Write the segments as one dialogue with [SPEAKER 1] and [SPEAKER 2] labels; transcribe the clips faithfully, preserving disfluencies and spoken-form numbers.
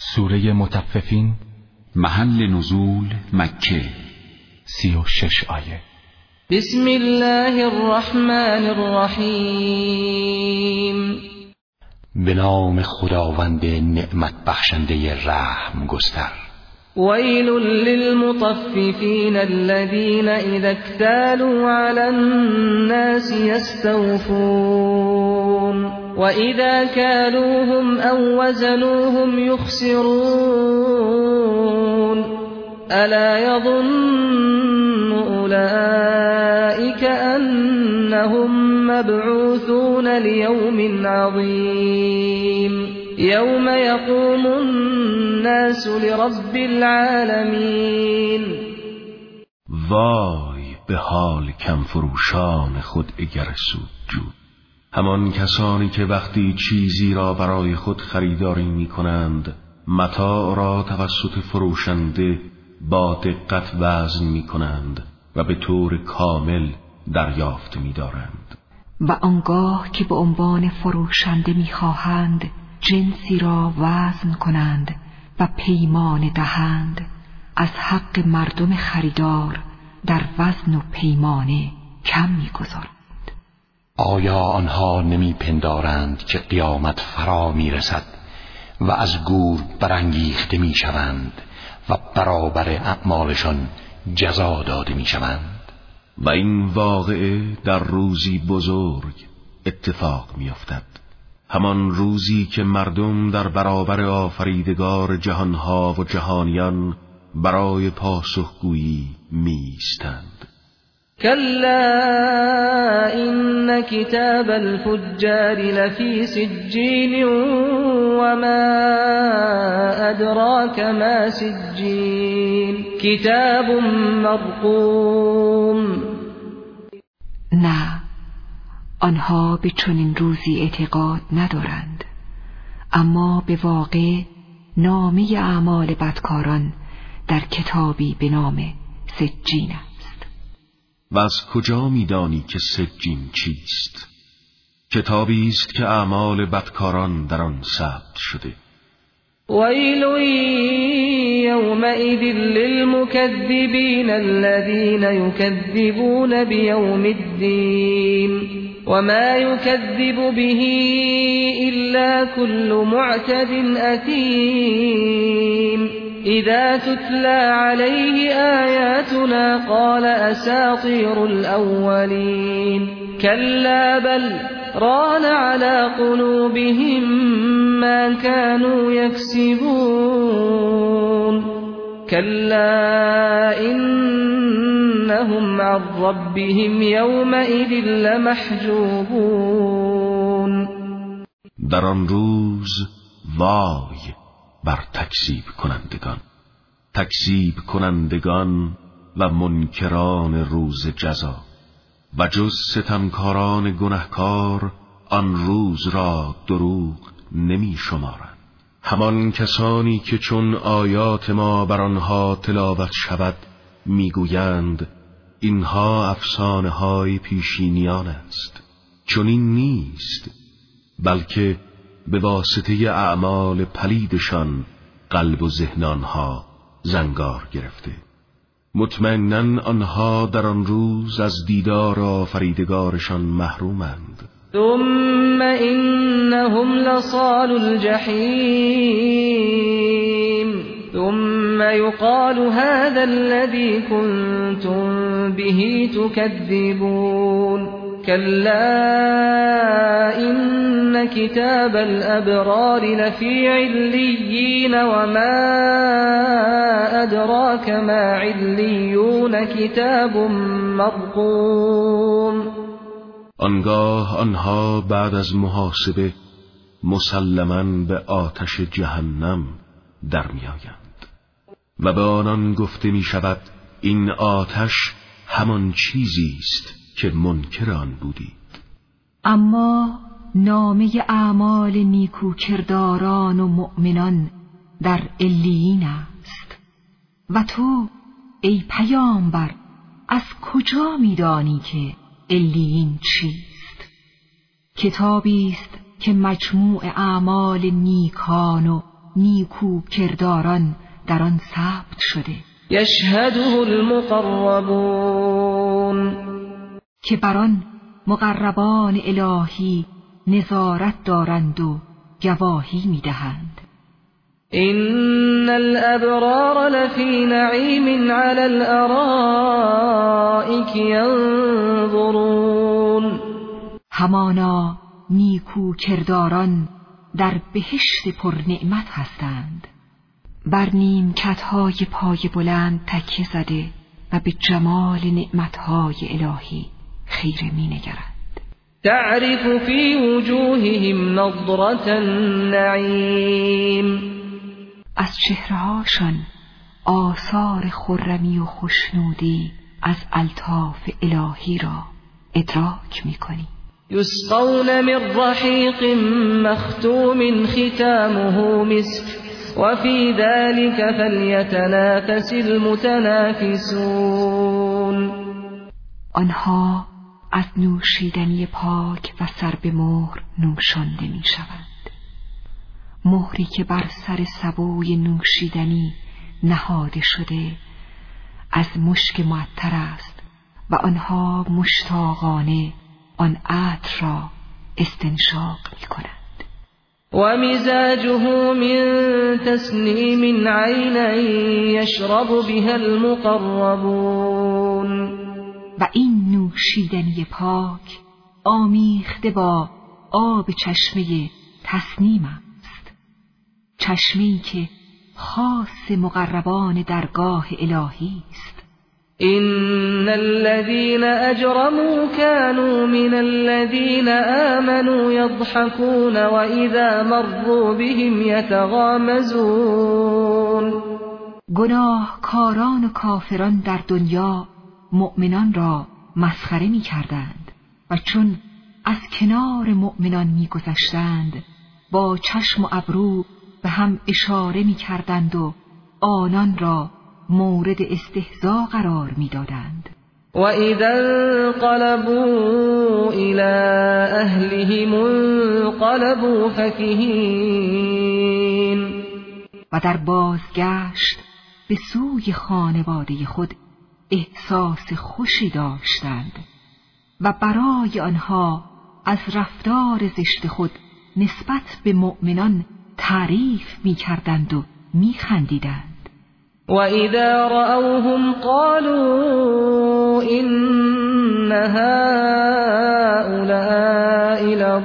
[SPEAKER 1] سوره مطففین.
[SPEAKER 2] محل نزول مکه.
[SPEAKER 1] سی و شش آیه.
[SPEAKER 3] بسم الله الرحمن الرحیم.
[SPEAKER 4] به نام خداوند نعمت بخشنده رحم گستر.
[SPEAKER 3] ویل للمطففین الذین اذا اکتالوا علی الناس یستوفون واذا کالوهم او وزنوهم یخسرون الا یظن اولئک انهم مبعوثون لیوم عظیم یوم یقوم الناس لرب العالمین.
[SPEAKER 5] وای به حال کم فروشان خود اگر سودجو، همان کسانی که وقتی چیزی را برای خود خریداری می کنند متاع را توسط فروشنده با دقت وزن می کنند و به طور کامل دریافت می دارند.
[SPEAKER 6] و آنگاه که به عنوان فروشنده می خواهند جنسی را وزن کنند و پیمان دهند، از حق مردم خریدار در وزن و پیمانه کم می گذارند.
[SPEAKER 4] آیا آنها نمی پندارند که قیامت فرا می رسد و از گور برانگیخته می شوند و برابر اعمالشان جزا داده می شوند؟
[SPEAKER 5] و این واقعه در روزی بزرگ اتفاق می افتد، همان روزی که مردم در برابر آفریدگار جهانها و جهانیان برای پاسخگویی می ایستند.
[SPEAKER 3] کلا این کتاب الفجار لفی سجین وما ادراک ما سجین کتاب مرقوم.
[SPEAKER 6] نه، آنها به چنین روزی اعتقاد ندارند، اما به واقع نامه اعمال بدکاران در کتابی به نام سجین است.
[SPEAKER 5] و از کجا می‌دانی که سجین چیست؟ کتابی است که اعمال بدکاران در آن ثبت شده.
[SPEAKER 3] ویل یومئذ للمکذبین الذین یکذبون بیوم الدین وما یکذب به الا كل معتد اثیم اذا تتلى عليه آیاتنا قال اساطیر الاولین کلا بل ران على قلوبهم ما كانوا يكسبون كلا إنهم عن ربهم يومئذ لمحجوبون.
[SPEAKER 5] در آن روز وای بر تکذیب کنندگان، تکذیب کنندگان و منکران روز جزا، و جز ستمکاران گنهکار آن روز را دروغ نمی شمارند. همان کسانی که چون آیات ما بر آنها تلاوت شود میگویند اینها افسانه های پیشینیان است. چنین نیست، بلکه به واسطه اعمال پلیدشان قلب و ذهن آنها زنگار گرفته. مطمئناً آنها در آن روز از دیدار آفریدگارشان محرومند.
[SPEAKER 3] ثم انهم لصال الجحیم ثم يقال هذا الذي كنتم به تكذبون كلا إن كتاب الأبرار لفي عليين وما أدراك ما عليون كتاب مرقوم.
[SPEAKER 5] آنگاه آنها بعد از محاسبه مسلماً به آتش جهنم در می آیند و به آنان گفته می شود این آتش همان چیزی است که منکر آن بودید.
[SPEAKER 6] اما نامه اعمال نیکوکرداران و مؤمنان در علیین است و تو ای پیامبر از کجا می‌دانی که علیین چیست؟ کتابی است که مجموع اعمال نیکان و نیکو کرداران در آن ثبت شده.
[SPEAKER 3] یشهده المقربون،
[SPEAKER 6] که بر آن مقربان الهی نظارت دارند و گواهی میدهند.
[SPEAKER 3] إن الأبرار لفي نعيم على الأرائك ينظرون،
[SPEAKER 6] همانا نیکو کرداران در بهشت پر نعمت هستند، بر نیمکت‌های پای بلند تکیه زده و به جمال نعمت‌های الهی خیره می‌نگرند.
[SPEAKER 3] تعرف في وجوههم نضرة النعیم،
[SPEAKER 6] از چهره‌هاشان آثار خرمی و خوشنودی از الطاف الهی را ادراک می‌کنی.
[SPEAKER 3] یسقون من رحیق مختوم ختامه مسک وفي ذلك فلیتنافس المتنافسون،
[SPEAKER 6] آنها از نوشیدنی پاک و سر به مهر نوشانده می شوند، مهری که بر سر سبوی نوشیدنی نهاده شده از مشک معطر است و آنها مشتاقانه آن عطر را استنشاق می کنند.
[SPEAKER 3] و مزاجه من تسنیم عینا یشرب بها المقربون،
[SPEAKER 6] و این نوشیدنی پاک آمیخته با آب چشمه تسنیم است، چشمه‌ای که خاص مقربان درگاه الهی است.
[SPEAKER 3] إن الذين أجرموا كانوا من الذين آمنوا يضحكون وإذا مروا بهم يتغامزون،
[SPEAKER 6] گناهکاران و کافران در دنیا مؤمنان را مسخره می کردند و چون از کنار مؤمنان می گذشتند با چشم و ابرو به هم اشاره می کردند و آنان را مورد استهزا قرار می دادند.
[SPEAKER 3] و اذا انقلبوا الى اهلهم انقلبوا فکهین،
[SPEAKER 6] و در بازگشت به سوی خانواده خود احساس خوشی داشتند و برای آنها از رفتار زشت خود نسبت به مؤمنان تعریف می کردند و می خندیدند.
[SPEAKER 3] و اذا رأوهم قالوا ان هؤلاء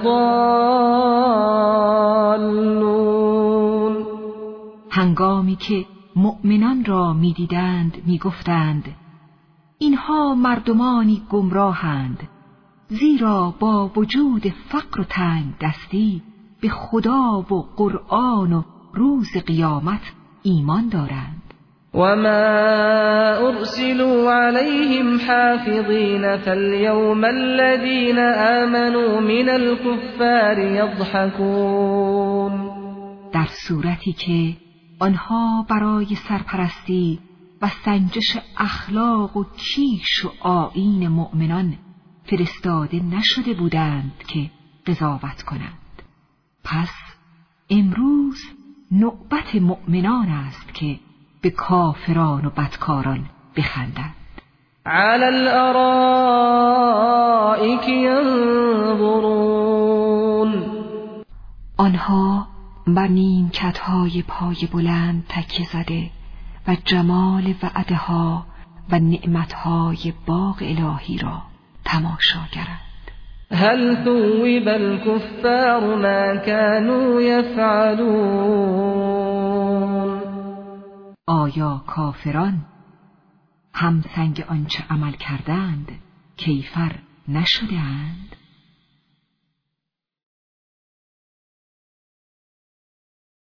[SPEAKER 3] لضالون،
[SPEAKER 6] هنگامی که مؤمنان را می دیدند می گفتند اینها مردمانی گمراهند، زیرا با وجود فقر و تنگ دستی به خدا و قرآن و روز قیامت ایمان دارند.
[SPEAKER 3] وما ارسلوا عليهم حافظين فاليوم الذين آمنوا من الكفار يضحكون،
[SPEAKER 6] در صورتی که آنها برای سرپرستی و سنجش اخلاق و کیش و آیین مؤمنان فرستاده نشده بودند که قضاوت کنند، پس امروز نوبت مؤمنان است که به کافران و بدکاران بخندند.
[SPEAKER 3] علی الارائک ینظرون،
[SPEAKER 6] آنها بر نیمکت‌های پای بلند تکیه زده و جمال وعدها و نعمتهای باغ الهی را تماشاگرند.
[SPEAKER 3] هل ثوب الكفار ما كانوا يفعلون،
[SPEAKER 6] آیا کافران همسنگ آنچه عمل کردند کیفر نشده‌اند؟